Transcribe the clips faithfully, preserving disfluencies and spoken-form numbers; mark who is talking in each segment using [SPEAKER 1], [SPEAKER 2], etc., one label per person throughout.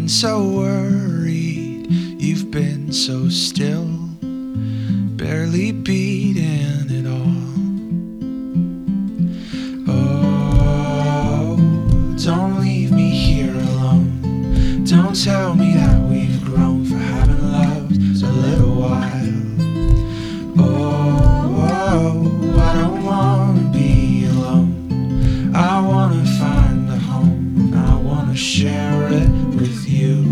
[SPEAKER 1] so worried, you've been so still, barely beating it all. Oh, don't leave me here alone. Don't tell me that we've grown for having loved a little while. Oh, oh, I don't wanna be alone. I wanna find a home. I wanna share it with you.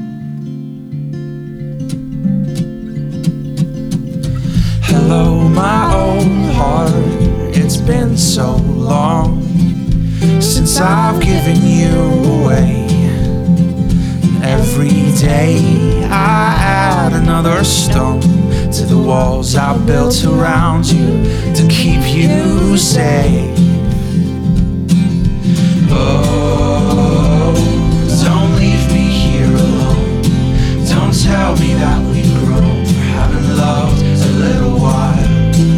[SPEAKER 1] Hello, my old heart. It's been so long since I've given you away. And every day I add another stone to the walls I built around you to keep you safe. Oh, don't leave me here alone. Don't tell me that we've grown for having loved a little while.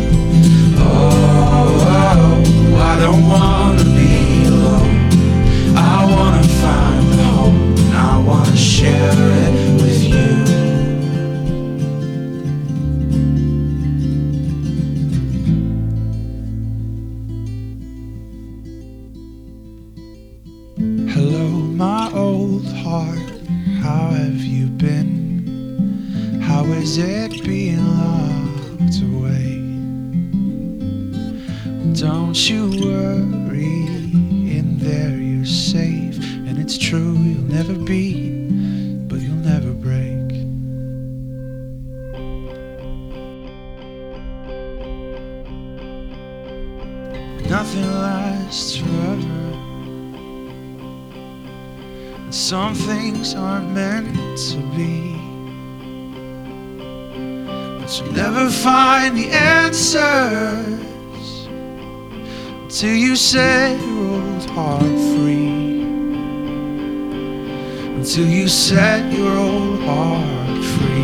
[SPEAKER 1] Oh, oh, I don't wanna be alone. I wanna find a home, and I wanna share it with you. Hello, my old heart, how have you been? How is it being locked away? Don't you worry, in there you're safe. And it's true, you'll never beat, but you'll never break. Nothing lasts forever. Some things aren't meant to be, but you'll never find the answers till you set your old heart free. Until you set your old heart free.